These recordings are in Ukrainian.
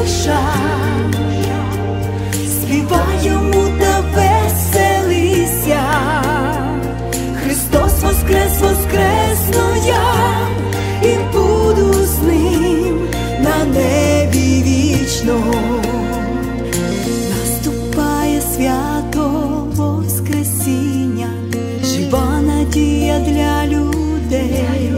душа, співай йому та веселися. Христос воскрес, воскресну я, і буду з ним на небі вічно. Наступає свято Воскресіння, жива надія для людей.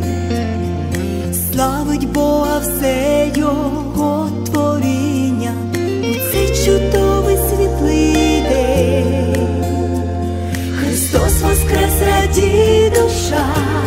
Славить Бога все Його творіння у цей чудовий світлий день. Христос воскрес, радій душа,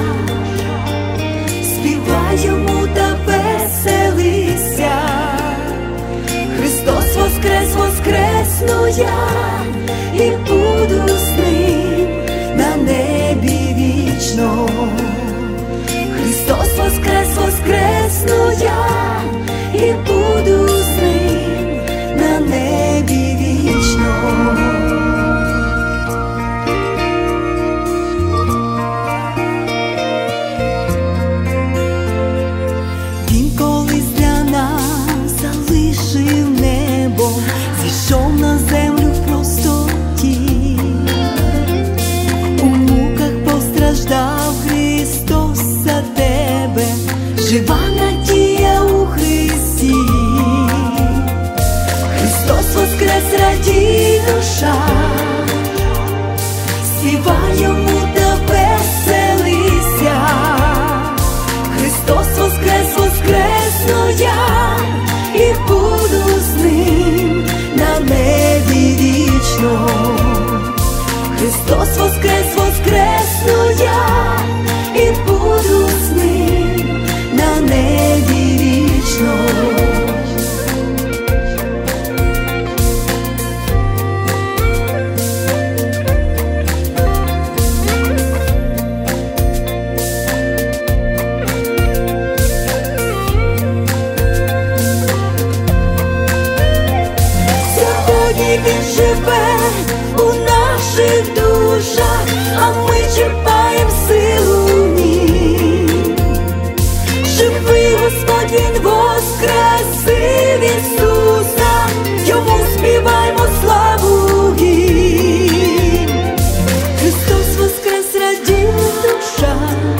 співай йому та веселися. Христос воскрес, воскресну я, і буду з ним на небі вічно. Христос воскрес, воскресну я, і буду з ним на небі вічно. Він колись для нас залишив небо, зійшов на землю в простоті. У муках постраждав Христос за тебе, жива надія у Христі. Христос воскрес, радій душа, співай йому та веселися. Христос воскрес, воскресну я, і буду з ним на небі вічно. Христос воскрес, воскресну я, і буду з ним на небі вічно. Сьогодні Він живе у наших душах, а ми черпаєм силу в нім. Живий Господь, Він воскресив Ісуса, йому співаймо славу гімн. Христос воскрес, радій душа,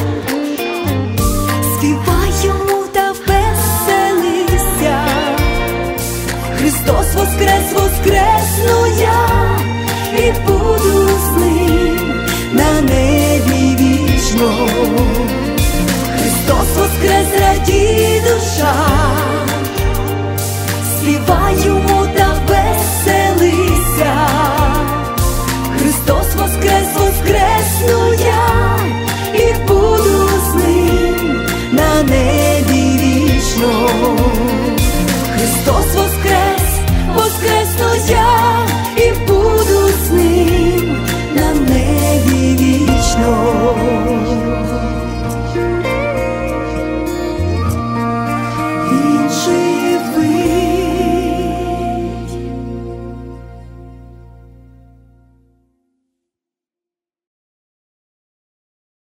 співай йому та веселися. Христос воскрес, воскресну я, і буду з ним на небі вічно. Христос воскрес, радій душа, співай йому